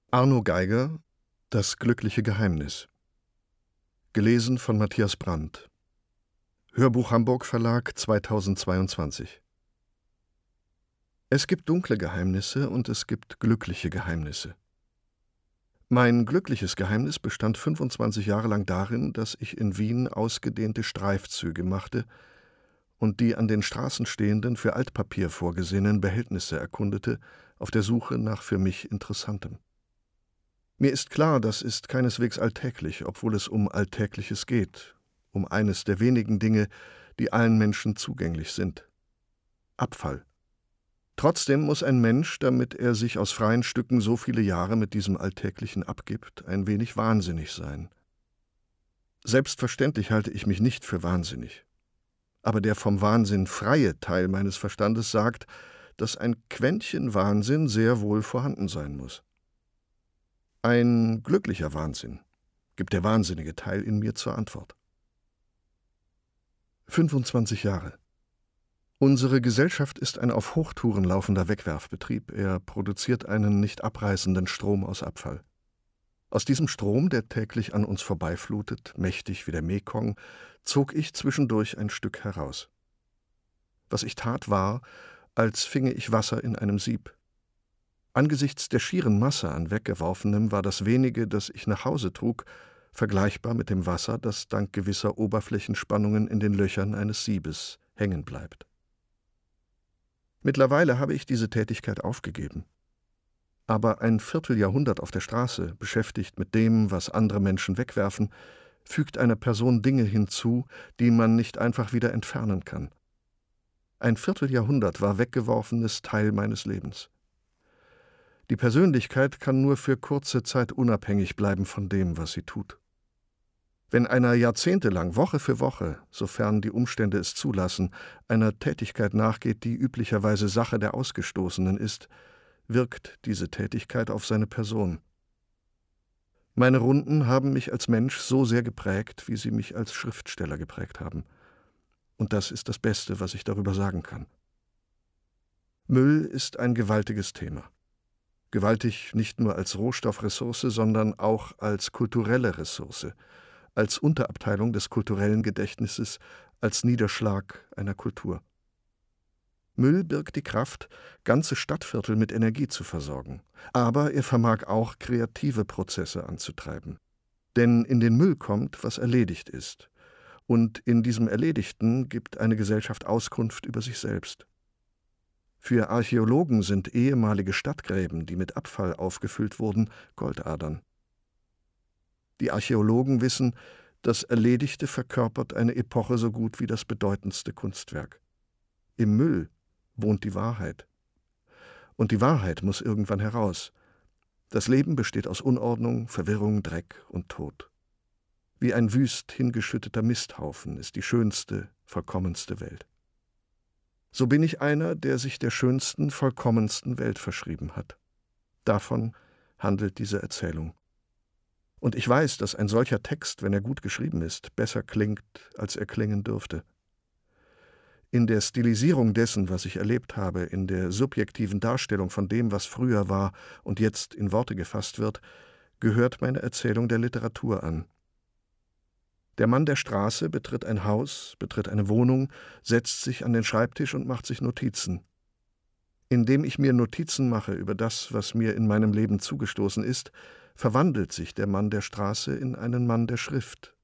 Arno Geiger, Das glückliche Geheimnis. Gelesen von Matthias Brandt. Hörbuch Hamburg Verlag 2022. Es gibt dunkle Geheimnisse und es gibt glückliche Geheimnisse. Mein glückliches Geheimnis bestand 25 Jahre lang darin, dass ich in Wien ausgedehnte Streifzüge machte und die an den Straßen stehenden, für Altpapier vorgesehenen Behältnisse erkundete, auf der Suche nach für mich Interessantem. Mir ist klar, das ist keineswegs alltäglich, obwohl es um Alltägliches geht, um eines der wenigen Dinge, die allen Menschen zugänglich sind: Abfall. Trotzdem muss ein Mensch, damit er sich aus freien Stücken so viele Jahre mit diesem Alltäglichen abgibt, ein wenig wahnsinnig sein. Selbstverständlich halte ich mich nicht für wahnsinnig. Aber der vom Wahnsinn freie Teil meines Verstandes sagt, dass ein Quäntchen Wahnsinn sehr wohl vorhanden sein muss. Ein glücklicher Wahnsinn, gibt der wahnsinnige Teil in mir zur Antwort. 25 Jahre. Unsere Gesellschaft ist ein auf Hochtouren laufender Wegwerfbetrieb. Er produziert einen nicht abreißenden Strom aus Abfall. Aus diesem Strom, der täglich an uns vorbeiflutet, mächtig wie der Mekong, zog ich zwischendurch ein Stück heraus. Was ich tat, war, als finge ich Wasser in einem Sieb. Angesichts der schieren Masse an Weggeworfenem war das wenige, das ich nach Hause trug, vergleichbar mit dem Wasser, das dank gewisser Oberflächenspannungen in den Löchern eines Siebes hängen bleibt. Mittlerweile habe ich diese Tätigkeit aufgegeben. Aber ein Vierteljahrhundert auf der Straße, beschäftigt mit dem, was andere Menschen wegwerfen, fügt einer Person Dinge hinzu, die man nicht einfach wieder entfernen kann. Ein Vierteljahrhundert war weggeworfenes Teil meines Lebens. Die Persönlichkeit kann nur für kurze Zeit unabhängig bleiben von dem, was sie tut. Wenn einer jahrzehntelang, Woche für Woche, sofern die Umstände es zulassen, einer Tätigkeit nachgeht, die üblicherweise Sache der Ausgestoßenen ist, wirkt diese Tätigkeit auf seine Person. Meine Runden haben mich als Mensch so sehr geprägt, wie sie mich als Schriftsteller geprägt haben. Und das ist das Beste, was ich darüber sagen kann. Müll ist ein gewaltiges Thema. Gewaltig nicht nur als Rohstoffressource, sondern auch als kulturelle Ressource, als Unterabteilung des kulturellen Gedächtnisses, als Niederschlag einer Kultur. Müll birgt die Kraft, ganze Stadtviertel mit Energie zu versorgen. Aber er vermag auch kreative Prozesse anzutreiben. Denn in den Müll kommt, was erledigt ist. Und in diesem Erledigten gibt eine Gesellschaft Auskunft über sich selbst. Für Archäologen sind ehemalige Stadtgräben, die mit Abfall aufgefüllt wurden, Goldadern. Die Archäologen wissen, das Erledigte verkörpert eine Epoche so gut wie das bedeutendste Kunstwerk. Im Müll wohnt die Wahrheit. Und die Wahrheit muss irgendwann heraus. Das Leben besteht aus Unordnung, Verwirrung, Dreck und Tod. Wie ein wüst hingeschütteter Misthaufen ist die schönste, vollkommenste Welt. So bin ich einer, der sich der schönsten, vollkommensten Welt verschrieben hat. Davon handelt diese Erzählung. Und ich weiß, dass ein solcher Text, wenn er gut geschrieben ist, besser klingt, als er klingen dürfte. In der Stilisierung dessen, was ich erlebt habe, in der subjektiven Darstellung von dem, was früher war und jetzt in Worte gefasst wird, gehört meine Erzählung der Literatur an. Der Mann der Straße betritt ein Haus, betritt eine Wohnung, setzt sich an den Schreibtisch und macht sich Notizen. Indem ich mir Notizen mache über das, was mir in meinem Leben zugestoßen ist, verwandelt sich der Mann der Straße in einen Mann der Schrift,